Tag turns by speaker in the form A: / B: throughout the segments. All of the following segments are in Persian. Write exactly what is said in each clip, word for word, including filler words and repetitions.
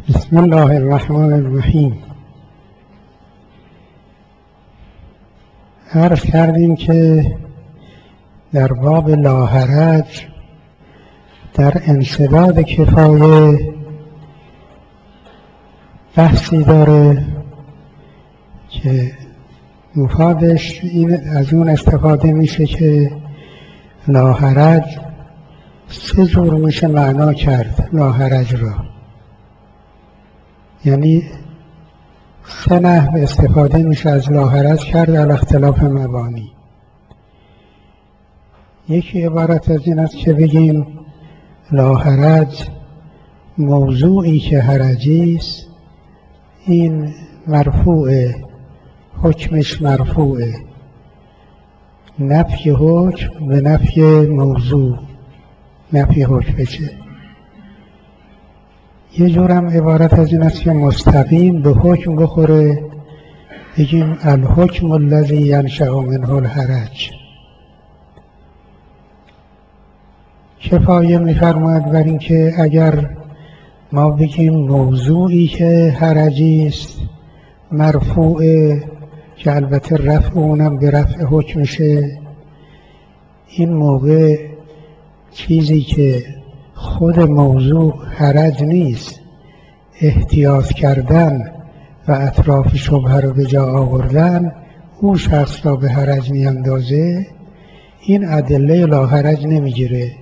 A: بسم الله الرحمن الرحیم. عرض کردیم که در باب لاحرج در انسداد کفایه بحثی داره که مفادش این از اون استفاده میشه که لاحرج سه جور میشه معنا کرد لاحرج را، یعنی سه نحو استفاده میشه از لاحرج کرد علی اختلاف مبانی. یکی عبارت از این است که بگیم لاحرج موضوعی که حرجی است این مرفوعه، حکمش مرفوعه، نفی حکم به نفی موضوع نفی حکم بشه. یه جورم عبارت از این است که مستقیم به حکم بخوره، بگیم الحکم الذی ینشأ منه الحرج. کفایه می‌فرماید بر این که اگر ما بگیم موضوعی که حرجی است مرفوعه، که البته رفع اونم به رفع حکمشه، این موقع چیزی که خود موضوع حرج نیست، احتیاط کردن و اطراف شبهه رو به جا آوردن اون شخص را به حرج میاندازه، این ادله لاحرج نمیگیره.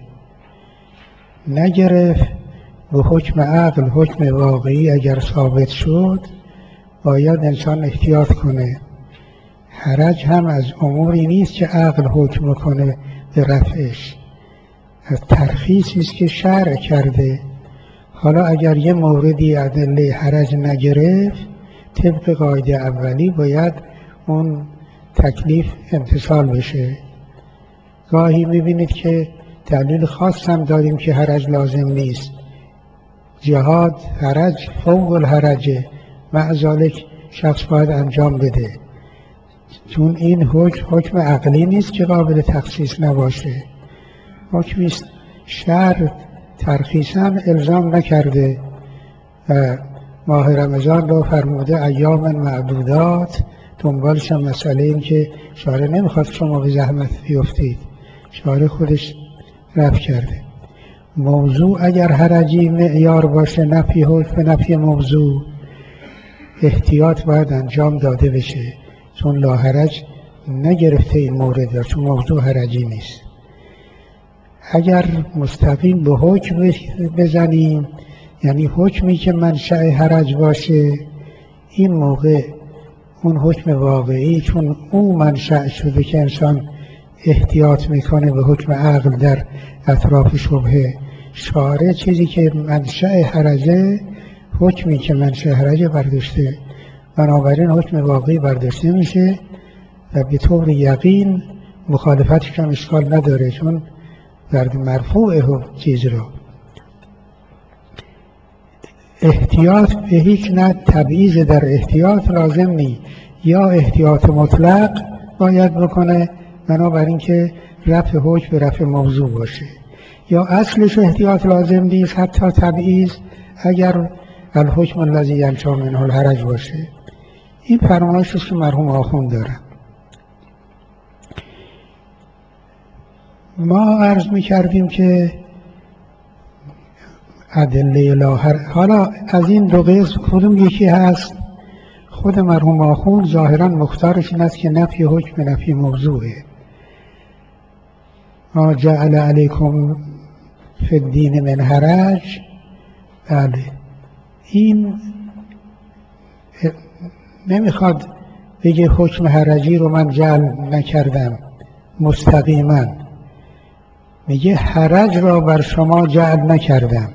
A: نگرفت به حکم عقل، حکم واقعی اگر ثابت شد باید انسان احتیاط کنه. حرج هم از اموری نیست که عقل حکم کنه به رفعش، از ترخیصی است که شرع کرده. حالا اگر یه موردی ادله حرج نگرفت، طبق قاعده اولی باید اون تکلیف امتثال بشه. گاهی میبینید که دلیل خاص هم داریم که حرج لازم نیست، جهاد حرج فوق الحرجه، مع ذالک شخص باید انجام بده، چون این حکم حکم عقلی نیست که قابل تخصیص نباشه، حکمی است شرع ترخیصاً الزام نکرده و ماه رمضان رو فرموده ایام معدودات، دنبالش هم مسئله این که شارع نمیخواد شما به زحمت بیفتید، شارع خودش رفع کرده. موضوع اگر حرجی معیار باشه، نفی حکم به نفی موضوع، احتیاط باید انجام داده بشه، چون لاحرج نگرفته این مورد را، چون موضوع حرجی نیست. اگر مستقیم به حکم بزنیم، یعنی حکمی که منشأ حرج باشه، این موقع اون حکم واقعی، چون اون منشأ شده که انسان احتیاط میکنه به حکم عقل در اطراف شبهه، شارع چیزی که منشأ حرجه، حکمی که منشأ حرجه برداشته، بنابراین حکم واقعی برداشته میشه و به طور یقین مخالفتش هم اشکال نداره، چون در مرفوع چیز رو احتیاط به هیچ نه تبعیض در احتیاط لازم نیست، یا احتیاط مطلق باید بکنه بنابراین که رفع حکم به رفع موضوع باشه، یا اصلش احتیاط لازم نیست حتی تبعیض اگر الحکم الذی ینشأ منه الحرج باشه. این فرمایشی است که مرحوم آخوند دارن. ما عرض می کردیم که ادله لاحرج، حالا از این دو قسم کدوم یکی هست؟ خود مرحوم آخوند ظاهرا مختارش این است که نفی حکم به نفی موضوعه. ما جعل علیکم فی الدین من حرج، بله، این نمیخواد بگه حکم حرجی رو من جعل نکردم مستقیما، میگه حرج را بر شما جعل نکردم.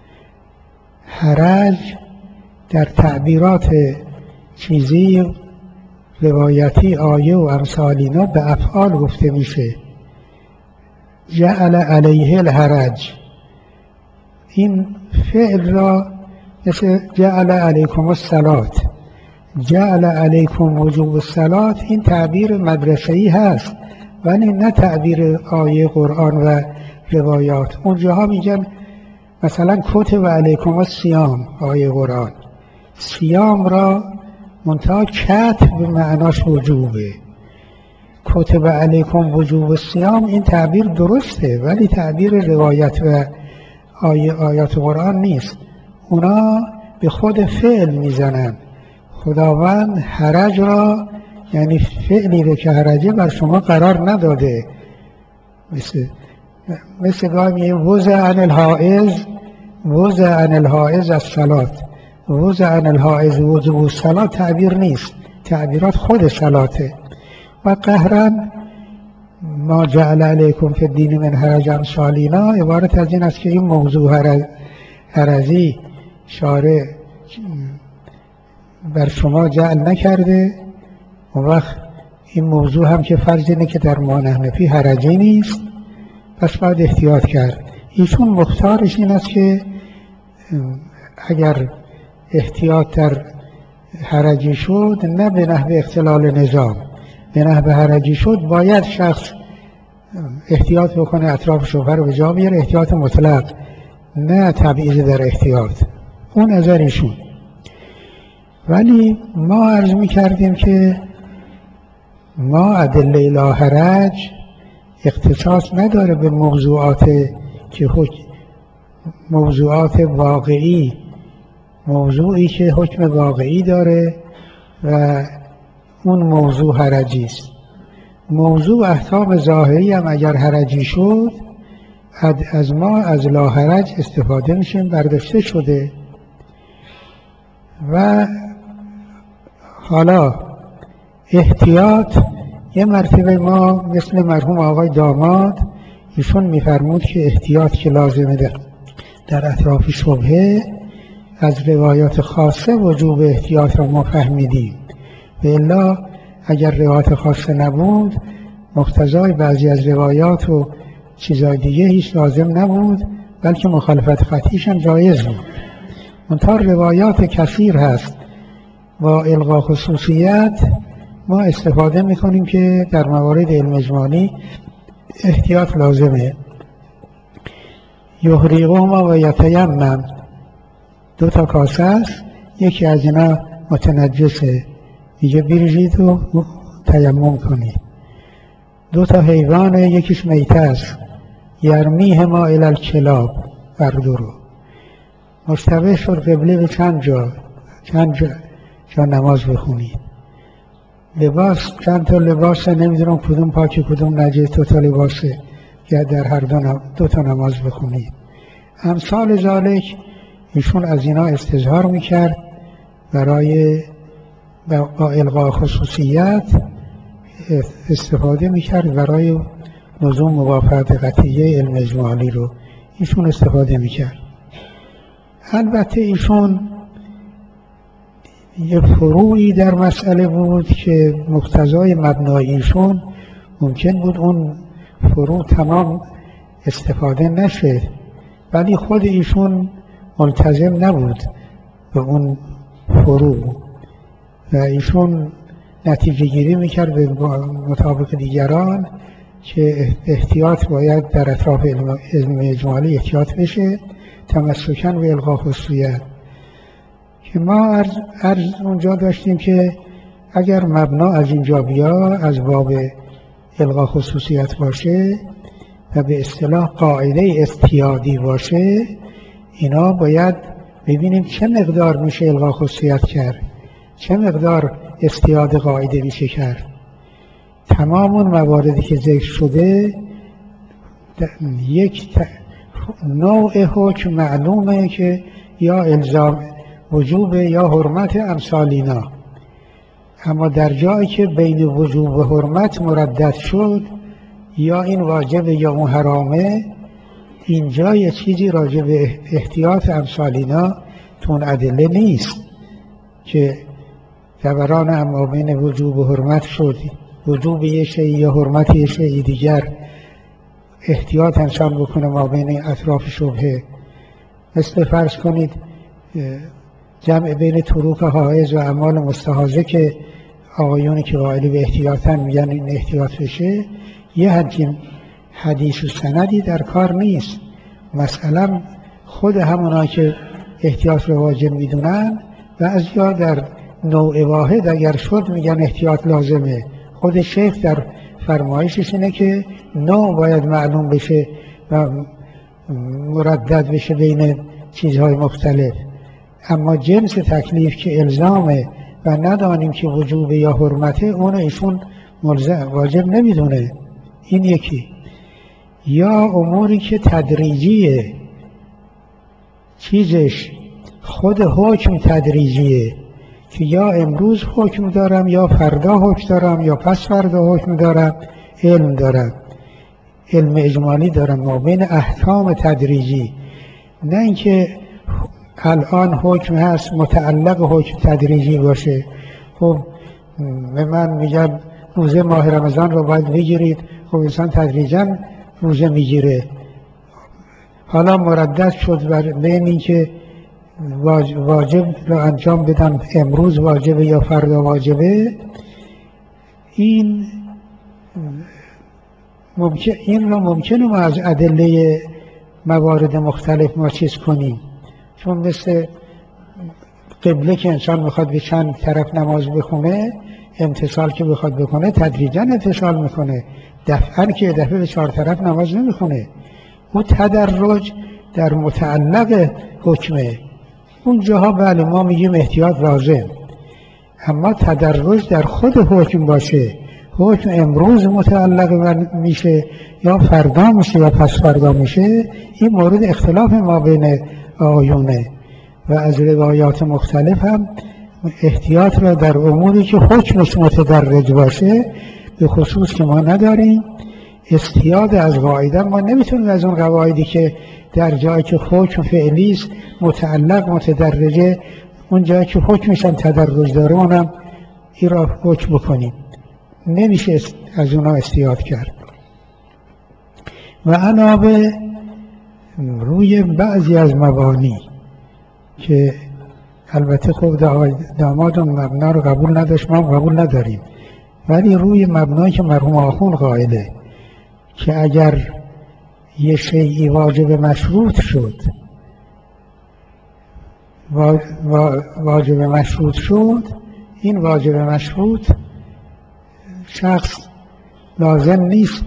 A: حرج در تعبیرات چیزی روایتی آیه و امثال اینا به افعال گفته میشه. جعل علیه الحرج، این فعل را مثل جعل علیکم الصلاة، جعل علیکم وجوب الصلاة، این تعبیر مدرسه‌ای هست ولی نه تعبیر آیه قرآن و روایات. اونجاها میگن مثلا کتب علیکم الصیام آیه قرآن، صیام را منتها کتب به معناش وجوبه. کتب علیکم وجوب الصیام این تعبیر درسته، ولی تعبیر روایت و آیه آیات قرآن نیست. اونا به خود فعل میزنن. خداوند حرج را، یعنی فعلی رو که حرجه بر شما قرار نداده. مثل مثل گاهی میگیم وضع عن الحائض، وضع عن الحائض الصلات، وضع عن الحائض وضوء الصلات تعبیر نیست، تعبیرات خود صلاته. و قهرا ما جعل علیکم فی الدین من حرج امثالینا عبارت از این است که این موضوع حرجی شارع بر شما جعل نکرده، اون وقت این موضوع هم که فرض اینه که در ما نحنفی حرجی نیست، پس باید احتیاط کرد. ایشون مختارش این است که اگر احتیاط در حرجی شد، نه به نحو اختلال نظام، به نحو حرجی شد باید شخص احتیاط بکنه، اطراف شبهه رو به جا بیاره، احتیاط مطلق، نه تبعیض در احتیاط. اون نظر ایشون. ولی ما عرض می کردیم که ما ادله لا حرج اختصاص نداره به موضوعات که موضوعات واقعی، موضوعی که حکم واقعی داره و اون موضوع حرجی است. موضوع احکام ظاهری هم اگر حرجی شد، از ما از لا حرج استفاده میشیم، برداشته شده. و حالا احتیاط یه مرتبه ما مثل مرحوم آقای داماد، ایشون میفرمود که احتیاط که لازمه در, در اطراف شبهه، از روایات خاصه وجوب احتیاط را ما فهمیدیم. و الا اگر روایات خاصه نبود، مقتضای بعضی از روایات و چیزای دیگه هیچ لازم نبود، بلکه مخالفت خطیش هم جایز بود. منتها روایات کثیر هست با الغا خصوصیت، ما استفاده میکنیم که در موارد علم اجمالی احتیاط لازمه. یحرقهما و یتیمم، دو تا کاسه است، یکی از اینا متنجسه، دیگه بریزید و تیمم کنید. دو تا حیوان، یکیش میته است، یرمیهما الی الکلاب، هر دو رو مشتبه شد قبله به چند جا، چند جا, جا نماز بخونید. لباس، چند تا لباسه، نمیدونم کدوم پاکی کدوم نجس، دو تا لباسه یا در هر دو, دو تا نماز بخونید. امثال ذالک ایشون از اینا استظهار میکرد برای با الغا خصوصیت استفاده میکرد، برای لزوم موافقت قطعیه علم اجمالی رو ایشون استفاده میکرد. البته ایشون یه فروعی در مسئله بود که مقتضای مبنای ایشون ممکن بود اون فروع تمام استفاده نشه، ولی خود ایشون ملتزم نبود به اون فروع و ایشون نتیجه گیری میکرد به مطابق دیگران که احتیاط باید در اطراف علم اجمالی احتیاط بشه، تمسکن به الغا خصوصیت. که ما عرض, عرض اونجا داشتیم که اگر مبنا از اینجا بیا از باب الغا خصوصیت باشه و به اصطلاح قاعده استیادی باشه، اینا باید ببینیم چه مقدار میشه الغا خصوصیت کرد، چه مقدار استیاد قاعده میشه کرد. تمام اون مواردی که ذکر شده یک نوع حکم معلومه که یا الزام وجوب یا حرمت امثالینا، اما در جایی که بین وجوب و حرمت مردد شد، یا این واجب یا اون حرامه، اینجا یه چیزی راجع به احتیاط امثالینا تون ادله نیست که جبران اما بین وجوب و حرمت شد، وجوب یه شیء یا حرمت یه شیء دیگر، احتیاط انسان بکنه ما بین اطراف شبهه. مثل فرض کنید جمع بین تروک حائز و اعمال مستحاضه که آقایونی که قائل به احتیاطن میگن این احتیاط بشه، یه همچین حدیث و سندی در کار نیست. مثلا خود همونا که احتیاط رو واجب میدونن بعضیا در نوع واحد اگر شد میگن احتیاط لازمه. خود شیخ در فرمایشش اینه که نوع باید معلوم بشه و مردد بشه بین چیزهای مختلف، اما جنس تکلیف که الزامه و ندانیم که وجوب یا حرمته اون ایشون ملزم واجب نمیدونه. این یکی. یا اموری که تدریجیه، چیزش خود حکم تدریجیه که یا امروز حکم دارم یا فردا حکم دارم یا پس فردا حکم دارم، علم دارم، علم اجمالی دارم، ما بین احکام تدریجی، نه اینکه الان حکم هست متعلق حکم تدریجی باشه. خب به من میگن روزه ماه رمضان رو باید بگیرید، خب انسان تدریجا روزه میگیره، حالا مردد شد بر بین این که واجب رو انجام بدم امروز واجبه یا فردا واجبه. این ممکن این رو ممکنه ما از ادله موارد مختلف ما چیز کنیم، چون مثل قبله که انسان میخواد به چند طرف نماز بخونه، امتصال که بخواد بکنه تدریجا امتصال میکنه، دفعا که دفعه به چهار طرف نماز نمیخونه. او تدرج در متعلق حکمه، اون جاها بله ما میگیم احتیاط لازم، اما تدرج در خود حکم باشه، حکم امروز متعلق میشه یا فردا میشه یا پس فردا میشه، این مورد اختلاف ما بین آیونه و از روایات مختلف هم احتیاط را در اموری که حکمش متدرج باشه به خصوص که ما نداریم. استیاد از قاعده ما نمیتونیم از اون قواعدی که در جایی که حکم فعلی است متعلق متدرجه، اون جایی که حکمش هم تدرج داره اونم این را حکم بکنیم، نمیشه از اونا استیاد کرد. و علاوه روی بعضی از مبانی که البته خب داماد اون مبنا رو قبول نداشت، ما قبول نداریم، ولی روی مبنایی که مرحوم آخوند قائله که اگر یه شیئی واجب مشروط شد واجب مشروط شد این واجب مشروط شخص لازم نیست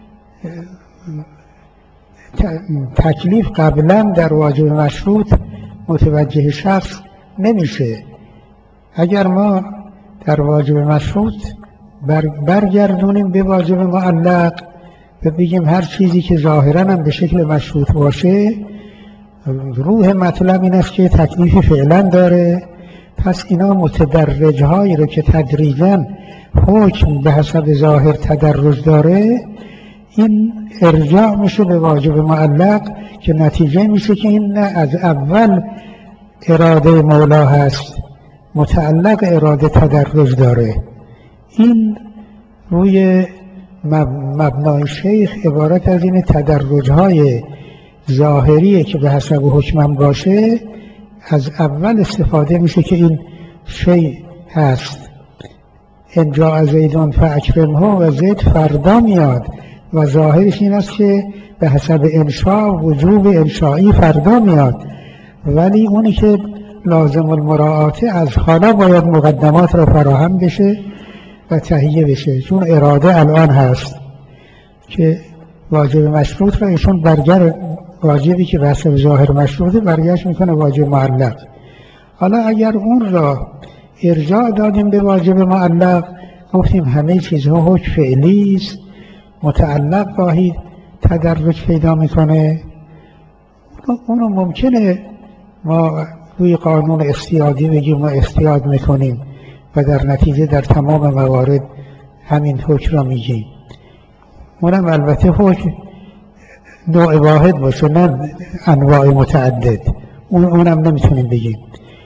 A: تکلیف قبلا در واجب مشروط متوجه شخص نمیشه. اگر ما در واجب مشروط بر برگردونیم به واجب معلق و بگیم هر چیزی که ظاهراً هم به شکل مشروط باشه، روح مطلب این است که تکلیفی فعلا داره، پس اینا متدرج هایی رو که تدریجاً حکم به حسب ظاهر تدرج داره، این ارجاع میشه به واجب معلق که نتیجه میشه که این از اول اراده مولا هست، متعلق اراده تدرج داره. این روی مبنای شیخ عبارت از این تدرج های ظاهریه که به حسب حکمم باشه، از اول استفاده میشه که این شیء هست. انجا زیدون فاکرمه و زید فردا میاد و ظاهرش این است که به حسب انشاء وجوب انشایی فردا میاد، ولی اونی که لازم المراعاته از حالا باید مقدمات را فراهم بشه و تهیه بشه، چون اراده الان هست که واجب مشروط را ایشون برگر واجبی که به حسب ظاهر مشروطه برگشت میکنه واجب معلق. حالا اگر اون را ارجاع دادیم به واجب معلق، گفتیم همه چیزها حکم فعلی است، متعلق گاهی تدرج پیدا میکنه، اونو ممکنه ما روی قانون استیادی بگیم ما استیاد میکنیم و در نتیجه در تمام موارد همین حکم را میگیم. اونم البته حکم نوع واحد باشه نه انواع متعدد، اون اونم نمیتونیم بگیم.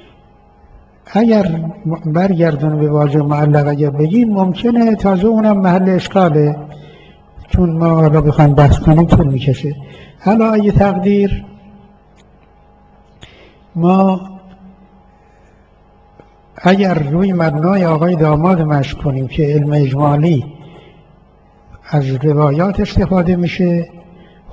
A: اگر برگردون به واجب معلق اگر بگیم ممکنه تازه اونم محل اشکاله، چون ما حالا بخوایم بحث کنیم طول میکشه. حالا اگه تقدیر ما اگر روی مبنای آقای داماد مشق کنیم که علم اجمالی از روایات استفاده میشه،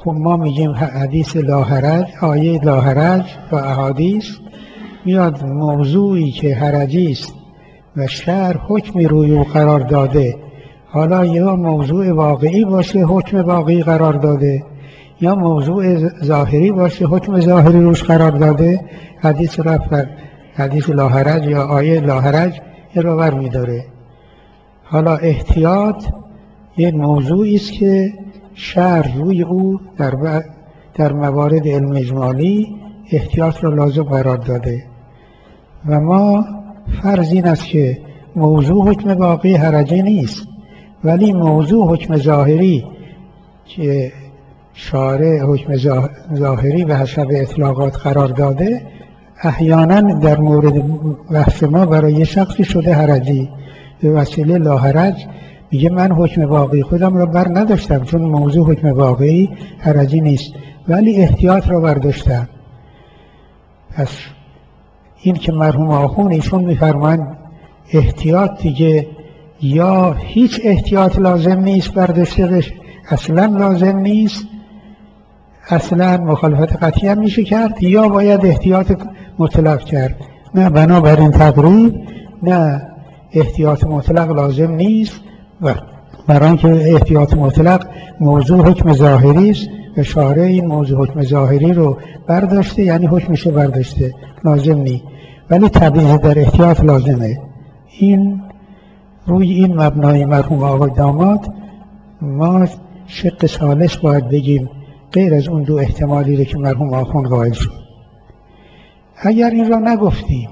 A: خب ما میگیم حدیث لا حرج، آیه لا حرج و احادیث میاد موضوعی که حرجی است و شرع حکمی روی او قرار داده، حالا یا موضوع واقعی باشه حکم واقعی قرار داده، یا موضوع ظاهری باشه حکم ظاهری روش قرار داده، حدیث رفت حدیث لا حرج یا آیه لا حرج این رو بر میداره. حالا احتیاط یک موضوعی است که شرع روی او در, در موارد علم اجمالی احتیاط را لازم قرار داده و ما فرض این است که موضوع حکم واقعی حرجی نیست، ولی موضوع حکم ظاهری که شارع حکم ظاهری به حسب اطلاقات قرار داده احیانا در مورد بحث ما برای شخصی شده حرجی، به وسیله لا حرج میگه من حکم واقعی خودم را بر نداشتم چون موضوع حکم واقعی حرجی نیست، ولی احتیاط را برداشتم. پس این که مرحوم آخوند ایشون میفرمایند احتیاط دیگه یا هیچ احتیاط لازم نیست برداشتهش، اصلا لازم نیست، اصلا مخالفت قطعی هم میشه کرد، یا باید احتیاط مطلق کرد. نه، بنابراین تقریب نه، احتیاط مطلق لازم نیست و برای اینکه احتیاط مطلق موضوع حکم ظاهری است و شارع این موضوع حکم ظاهری رو برداشته، یعنی حکمش رو برداشته، لازم نیست، ولی تبعیض در احتیاط لازمه. این روی این مبنای مرحوم آقای داماد ما شق ثالث باید بگیم غیر از اون دو احتمالی رو که مرحوم آخوند قائل شد. اگر این را نگفتیم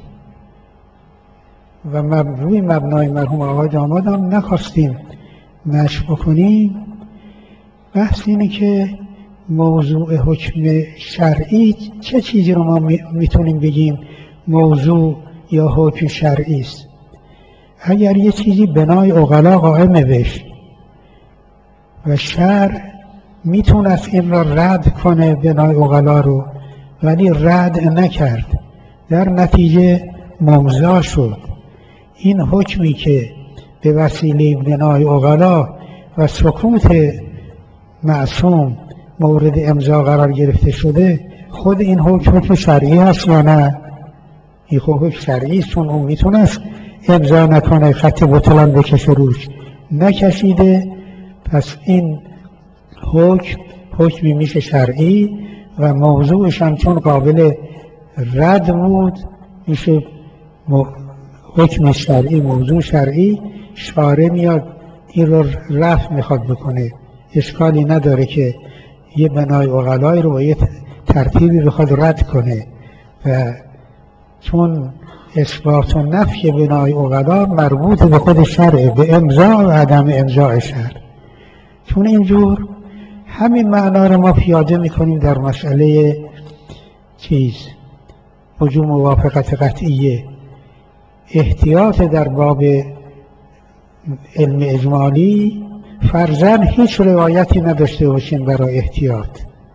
A: و روی مبنای مرحوم آقای داماد هم نخواستیم مشق بکنیم، بحث اینه که موضوع حکم شرعی چه چیزی رو ما میتونیم بگیم موضوع یا حکم شرعی است. اگر یه چیزی بنای عقلا قائمه بش و شرع میتونست این را رد کنه بنای عقلا رو، ولی رد نکرد، در نتیجه ممضی شد، این حکمی که به وسیله بنای عقلا و سکوت معصوم مورد امضا قرار گرفته شده، خود این حکم حکم شرعی هست یا نه؟ این حکم شرعی است، چون اون میتونست امضا نکنه، خط بطلان بکشه روش، نکشیده، پس این حکم حکمی میشه شرعی و موضوعش هم چون قابل رد بود میشه حکم شرعی، موضوع شرعی. شارع میاد این رو رفع میخواد بکنه، اشکالی نداره که یه بنای عقلای رو با یه ترتیبی بخواد رد کنه و چون اثبات و نفی بنای عقلا مربوط به خود شرع، به امضا و عدم امضاء شرع، چون اینجور همین معنا رو ما پیاده میکنیم در مسئله چیز وجوب موافقت قطعیه. احتیاط در باب علم اجمالی فرضاً هیچ روایتی نداشته باشیم برای احتیاط،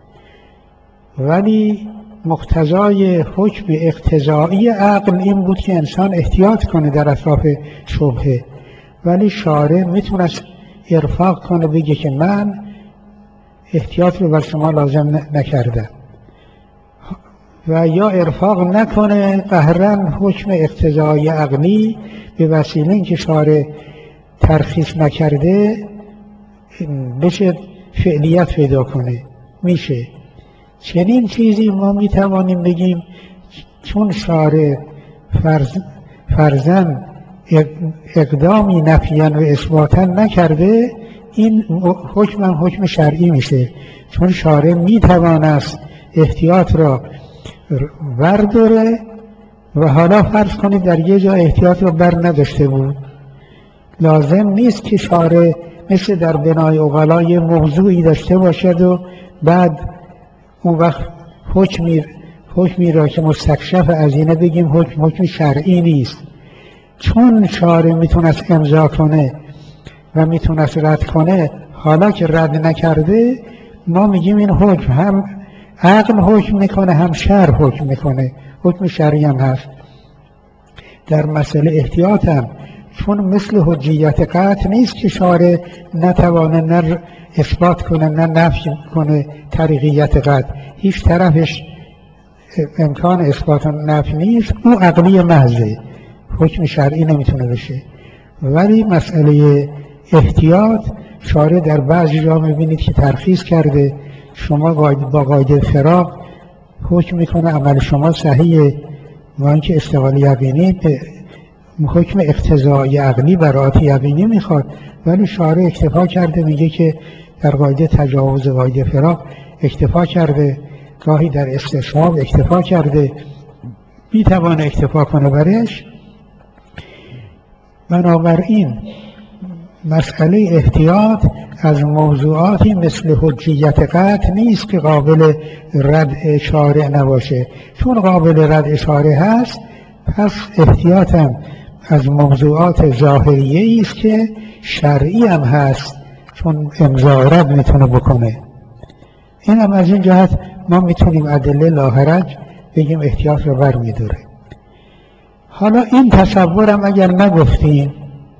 A: ولی مقتضای حکم اقتضایی عقل این بود که انسان احتیاط کنه در اطراف شبهه، ولی شارع میتونست ارفاق کنه بگه که من احتیاط رو بر شما لازم نکردم، و یا ارفاق نکنه قهرن حکم اقتضایی عقلی به وسیله اینکه شارع ترخیص نکرده بشه فعلیت پیدا کنه. میشه چنین چیزی ما میتوانیم بگیم چون شارع فرض فرضاً اقدامی نفیاً و اثباتاً نکرده، این حکم هم حکم شرعی میشه، چون شارع میتوانست احتیاط را برداره و حالا فرض کنید در یه جا احتیاط را بر نداشته بود، لازم نیست که شارع مثل در بنای عقلا یه موضوعی داشته باشد و بعد اون وقت حکمی حکمی را که مستکشف از اینه بگیم حکم حکم شرعی نیست. چون شارع میتونست امضا کنه و میتونست رد کنه، حالا که رد نکرده ما میگیم این حکم هم عقل حکم میکنه هم شرع حکم میکنه، حکم شرعی هم هست. در مسئله احتیاط هم چون مثل حجیت قطع نیست که شارع نتوانه نه اثبات کنه نه نفی کنه طریقیت قطع، هیچ طرفش امکان اثبات و نفی نیست، او عقلی محضه، حکم شرعی نمیتونه بشه. ولی مسئله احتیاط شارع در بعضی جا میبینید که ترخیص کرده، شما با قاعده فراق حکم میکنه عمل شما صحیحه، و اینکه استقلال یقینی به حکم اقتضایی عقلی براءت یقینی میخواد، ولی شارع اکتفا کرده، میگه که در قاعده تجاوز قاعده فراق اکتفا کرده، گاهی در استصحاب اکتفا کرده، میتوانه اکتفا کنه برش. بنابراین مسئله احتیاط از موضوعاتی مثل حجیت قطع نیست که قابل رد شارع نباشه. چون قابل رد شارع هست، پس احتیاط هم از موضوعات ظاهریه است که شرعی هم هست، چون امضا رد میتونه بکنه. این هم از این جهت ما میتونیم ادله لاحرج بگیم احتیاط رو بر میداره. حالا این تصورم اگر نگفتیم،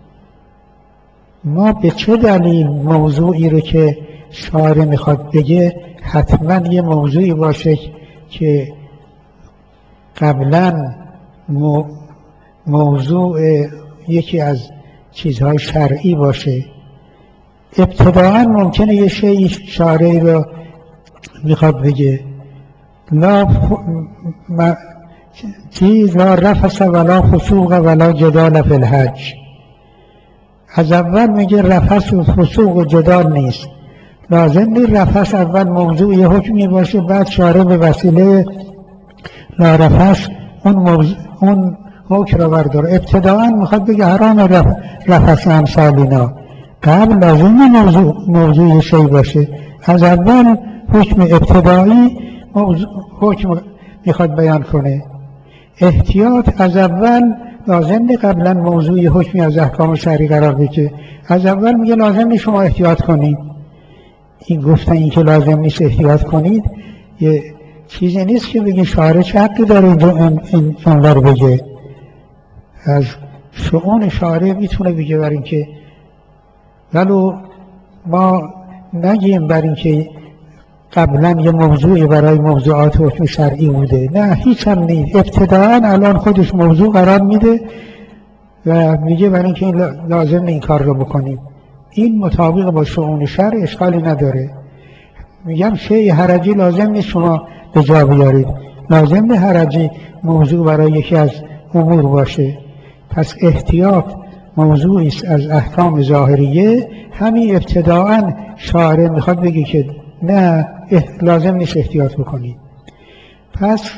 A: ما به چه دلیل موضوعی رو که شارع میخواد بگه حتما یه موضوعی باشه که قبلا موضوع یکی از چیزهای شرعی باشه؟ ابتداعا ممکنه یه شیء شارعی رو میخواد بگه لا ف... ما... چیز لا رفث ولا فسوق ولا جدال فی الحج. از اول میگه رفث و فسوق و جدال نیست، لازم نیست رفث اول موضوع یه حکمی باشه، بعد شارع به وسیله لا رفث اون موضوع اون حکم رو برداره. ابتداعا میخواد بگه حرام رف... رفث امثالینا، قبل لازم موضوع موضوع شی باشه. از اول حکم ابتدایی موضوع حکم میخواد بیان کنه. احتیاط از اول لازم نیست قبلا موضوع حکمی از احکام شرعی قرار بگیره، از اول میگه لازم نیست شما احتیاط کنید. این گفتن این که لازم نیست احتیاط کنید یه چیزی نیست که بگین شارع چه حقی داره این انور بگه. از شؤون شارع میتونه بگه بر این که ولو ما نگیم بر این که قبلا یه موضوعی برای موضوعات حکم شرعی بوده، نه هیچ هم نیست. ابتداعا الان خودش موضوع قرار میده و میگه برای اینکه این لازم این کار رو بکنیم. این مطابق با شؤون شرع اشکالی نداره. میگم شیء حرجی لازم نیست شما به جا بیارید، لازم نه حرجی موضوع برای یکی از امور باشه. پس احتیاط موضوعی است از احکام ظاهریه، همین ابتداعا شارع میخواد بگه که نه لازم نیست احتیاط بکنید. پس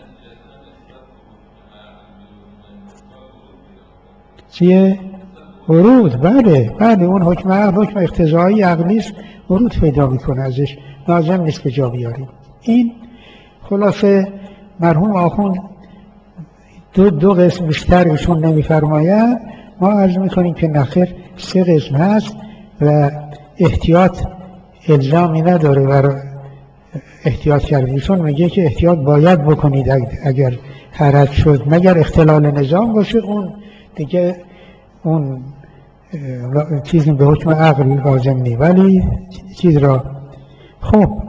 A: چیه؟ ورود، بله بله اون حکم عقل حکم اقتضایی عقلی است، ورود پیدا میکنه ازش، لازم نیست به جا بیارید. این خلاصه مرحوم آخوند دو دو قسم بیشتر ایشون نمیفرماید، ما عرض میکنیم که نخیر سه قسم هست و احتیاط الزامی نداره برای احتیاط کردن. ایشون میگه که احتیاط باید بکنید اگر حرج شد، مگر اختلال نظام باشه، اون دیگه اون چیزی به حکم عقل لازم نی، ولی چیز را خب.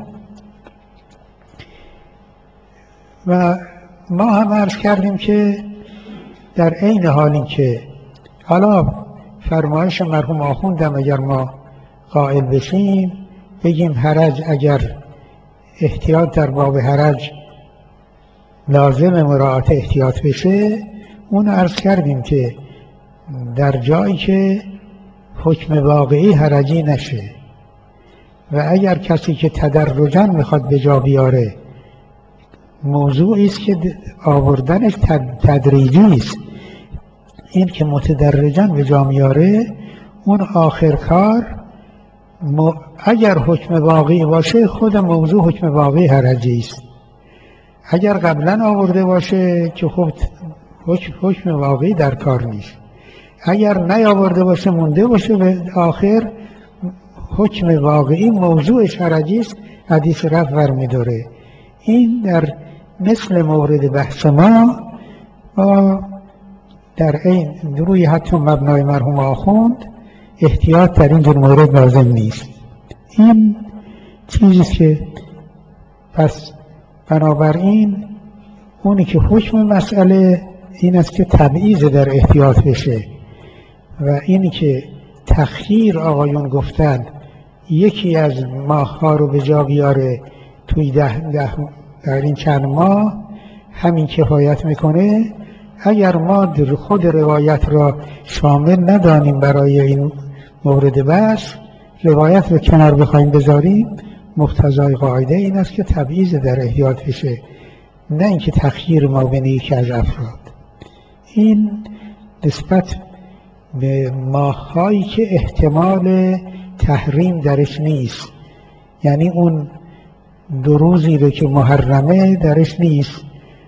A: و ما هم عرض کردیم که در عین حالی که حالا فرمایش مرحوم آخوندم اگر ما قائل بشیم بگیم حرج، اگر احتیاط در باب حرج لازم مراعات احتیاط بشه، اون عرض کردیم که در جایی که حکم واقعی حرجی نشه و اگر کسی که تدرجاً میخواد به جا بیاره موضوعی است که آوردنش تدریجی است، این که متدرجاً به جا میاره اون آخر کار اگر حکم واقعی باشه خود موضوع حکم واقعی حرجی است. اگر قبلا آورده باشه که خب حکم, حکم واقعی در کار نیست، اگر نیاورده باشه مونده باشه به آخر حکم واقعی موضوعش حرجی است، حدیث رفع برمی داره. این در مثل مورد بحث ما در این روی حتی مبنای مرحوم آخوند احتیاط در این جور مورد لازم نیست. این چیزی که پس بنابراین اونی که حکم مسئله این است که تبعیض در احتیاط بشه و اینی که تخییر آقایون گفتن یکی از ماه ها رو به جا بیاره توی ده, ده در این چند ماه همین کفایت میکنه. اگر ما خود روایت را شامل ندانیم برای این مورد بحث، روایت رو کنار بخوایم بذاریم، مقتضای قاعده این است که تبعیض در احتیاط بشه، نه اینکه تخییر ما بین یکی از افراد. این نسبت به ماهایی که احتمال تحریم درش نیست، یعنی اون دو روزی رو که محرمه درش نیست.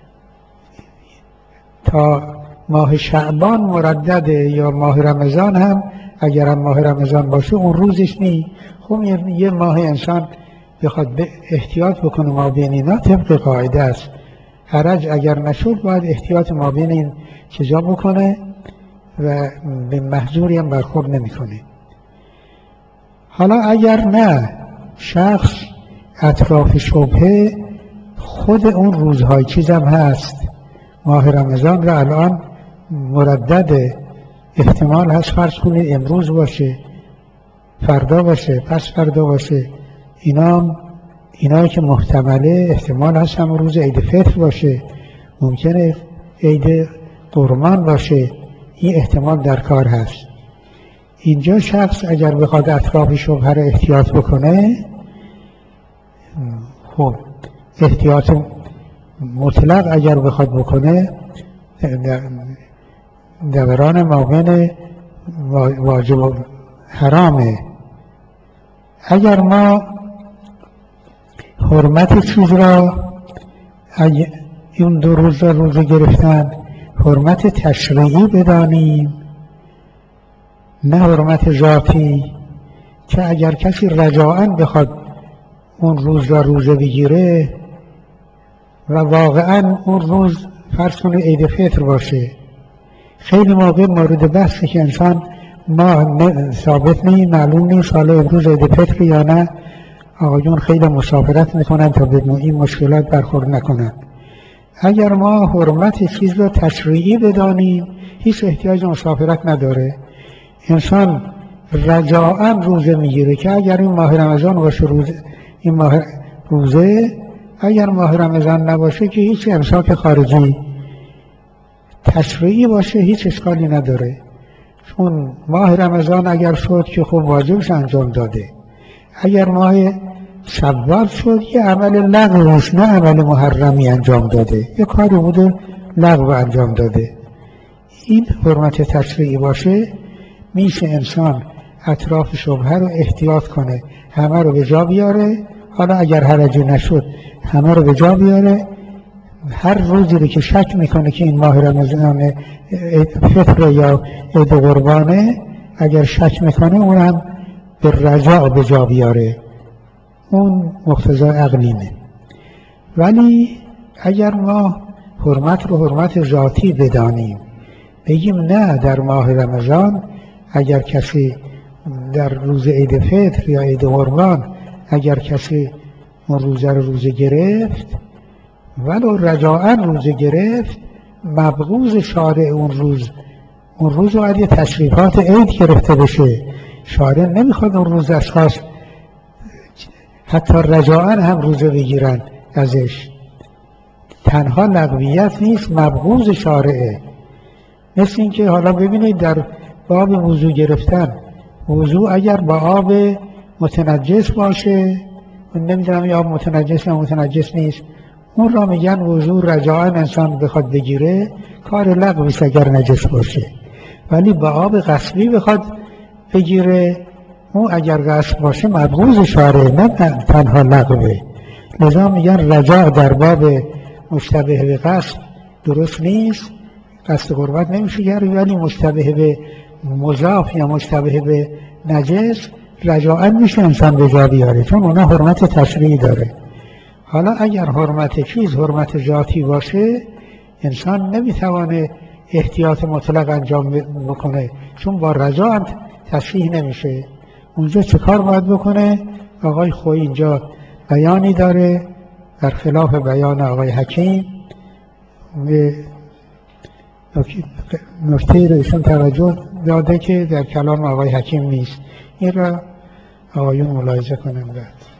A: تا ماه شعبان مردده یا ماه رمضان هم اگر هم ماه رمضان باشه اون روزش نیست. خب یه ماه انسان بخواد به احتیاط بکنه ما بین اینا طبق قاعده است. حرج اگر نشد باید احتیاط ما بین این چیزا بکنه و به محظوری هم برخورد نمیکنه. حالا اگر نه شخص اطراف شبهه خود اون روزهای چیزم هست، ماه رمضان را الان مردد احتمال هست فرض کنید امروز باشه، فردا باشه، پس فردا باشه، اینا اینا که محتمله احتمال هست هم روز عید فطر باشه، ممکنه عید قربان باشه، این احتمال در کار هست. اینجا شخص اگر بخواد اطراف شبهه را احتیاط بکنه، خب احتیاط مطلق اگر بخواد بکنه دوران مابین واجب و حرامه. اگر ما حرمت چیز را این دو روز را روزه گرفتن حرمت تشریعی بدانیم نه حرمت ذاتی، که اگر کسی رجاءً بخواد اون روز را روزه بگیره و واقعاً اون روز فرض کنه عید فطر باشه، خیلی موقع مورد بحثه که انسان ما ثابت نیست، معلوم نیست حالا امروز عید فطر یا نه، آقایون خیلی مسافرت میکنن تا بدون این مشکلات برخورد نکنن. اگر ما حرمت چیز را تشریعی بدانیم هیچ احتیاج مسافرت نداره، انسان رجاءً روزه میگیره که اگر این ماه رمضان باشه روزه، این ماه روزه، اگر ماه رمضان نباشه که هیچ امساک خارجی، تشریعی باشه هیچ اشکالی نداره. چون ماه رمضان اگر شد که خب واجبش انجام داده، اگر ماه شوال شد یه عمل لغوش نه عمل محرمی انجام داده، یه کاری بوده لغو انجام داده. این حرمت تشریعی باشه میشه انسان اطراف شبهه رو احتیاط کنه، همه رو به جا بیاره. حالا اگر حرجی نشد همه رو به جا بیاره. هر روزی رو که شک میکنه که این ماه رمضان فطر یا عید قربانه، اگر شک میکنه اون هم به رجاء به جا بیاره، اون مقتضای عقلینه. ولی اگر ما حرمت رو حرمت ذاتی بدانیم، بگیم نه در ماه رمضان اگر کسی در روز عید فطر یا عید قربان اگر کسی اون روزه رو روزه گرفت ولو رجاءً روزه گرفت، مبغوض شارع اون روز اون روز باید یه تشریفات عید گرفته بشه. شارع نمیخواد اون روز اشخاص حتی رجاءً هم روزه بگیرن ازش، تنها لغویت نیست، مبغوض شارعه. مثل این که حالا ببینید در باب وضو گرفتن، وضو اگر با آب متنجس باشه، من نمیدونم یا آب متنجس یا متنجس نیست، اون را میگن وضو رجاءً انسان بخواد بگیره کار لغویست اگر نجس باشه. ولی با آب غسلی بخواد بگیره، اون اگر غسل باشه مبغوض شارع نه تنها لغوه. لذا میگن رجاء در باب مشتبه به غسل درست نیست، قصد قربت نمیشه گرد، ولی مشتبه به مضاف یا مشتبه به نجس رجاءً میشه انسان به جا بیاره، چون اونا حرمت تشریعی داره. حالا اگر حرمت چیز حرمت ذاتی باشه، انسان نمیتوانه احتیاط مطلق انجام بکنه، چون با رضا هم تصحیح نمیشه. اونجا چه کار باید بکنه؟ آقای خویی اینجا بیانی داره در خلاف بیان آقای حکیم، نکته رو ایشون توجه داده که در کلام آقای حکیم نیست. این را آقایون ملاحظه کنند.